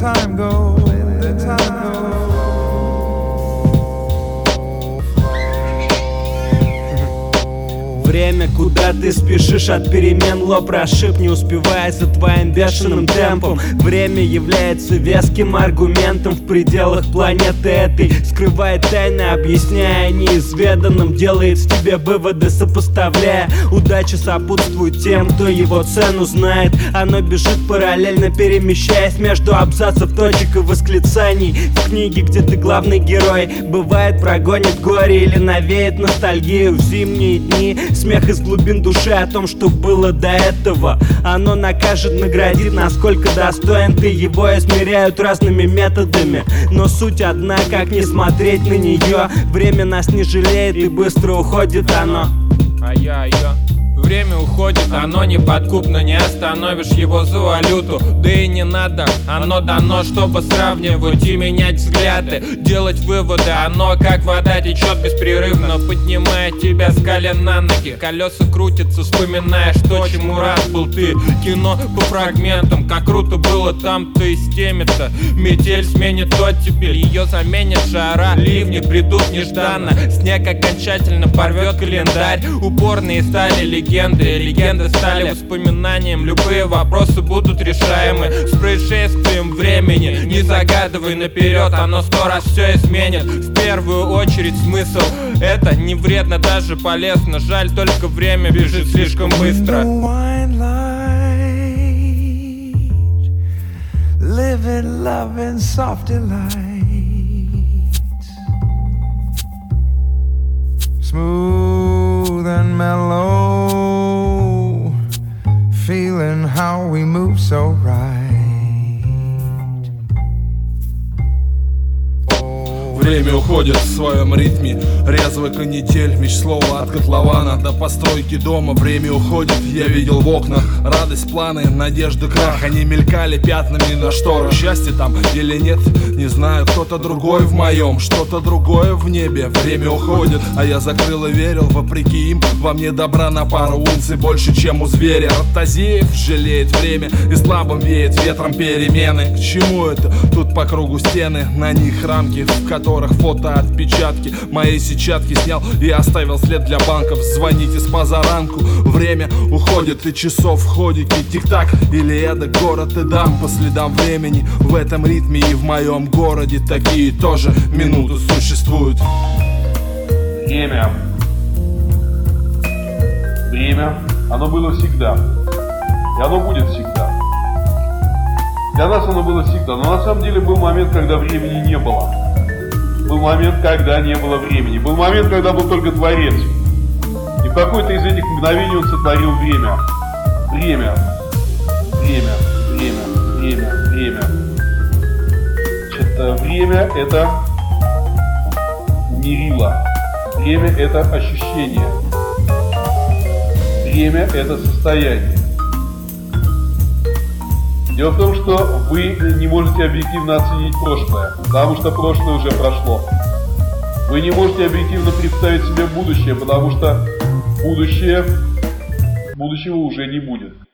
time goes, the time goes. Время, куда ты спешишь от перемен, лоб расшиб, не успевая за твоим бешеным темпом. Время является веским аргументом в пределах планеты этой, скрывает тайны, объясняя неизведанным, делает в тебе выводы, сопоставляя. Удача сопутствует тем, кто его цену знает. Оно бежит параллельно, перемещаясь между абзацев, точек и восклицаний. В книге, где ты главный герой, бывает прогонит горе или навеет ностальгию в зимние дни. Смех из глубин души о том, что было до этого. Оно накажет, наградит, насколько достоин ты его. Измеряют разными методами, но суть одна, как не смотреть на нее. Время нас не жалеет и быстро уходит оно. Время уходит, оно неподкупно, не остановишь его за валюту. Да и не надо, оно дано, чтобы сравнивать и менять взгляды, делать выводы. Оно как вода течет беспрерывно, поднимая тебя с колен на ноги. Колеса крутятся, вспоминая, что чему рад был ты. Кино по фрагментам, как круто было там-то и с теми-то. Метель сменит оттепель, ее заменит жара. Ливни придут нежданно, снег окончательно порвет календарь. Упорные стали легенды стали воспоминанием. Любые вопросы будут решаемы с происшествием времени. Не загадывай наперед, оно 100 раз все изменит. В первую очередь смысл — это не вредно, даже полезно. Жаль, только время бежит слишком быстро. Living, loving, soft delights, smooth and mellow, feeling how we move so right. Время уходит в своем ритме, резвый канитель, меч слова от котлована до постройки дома. Время уходит, я видел в окнах радость, планы, надежды, крах. Они мелькали пятнами на шторах. Счастье там или нет, не знаю. Кто-то другой в моем, что-то другое в небе. Время уходит, а я закрыл и верил, вопреки им, во мне добра на пару унций больше, чем у зверя. Ротозеев жалеет время и слабым веет ветром перемены. К чему это? Тут по кругу стены, на них рамки, в которых фото отпечатки моей сетчатки снял и оставил след для банков. Звоните с позаранку, время уходит и часов в ходике тик-так. Или это город и дам по следам времени. В этом ритме и в моем городе такие тоже минуты существуют. Время, оно было всегда, и оно будет всегда. Для нас оно было всегда, но на самом деле был момент, когда времени не было. Был момент, когда не было времени. Был момент, когда был только Творец. И в какой-то из этих мгновений он сотворил время. Время. Значит, время — это мерило. Время — это ощущение. Время — это состояние. Дело в том, что вы не можете объективно оценить прошлое, потому что прошлое уже прошло. Вы не можете объективно представить себе будущее, потому что будущего уже не будет.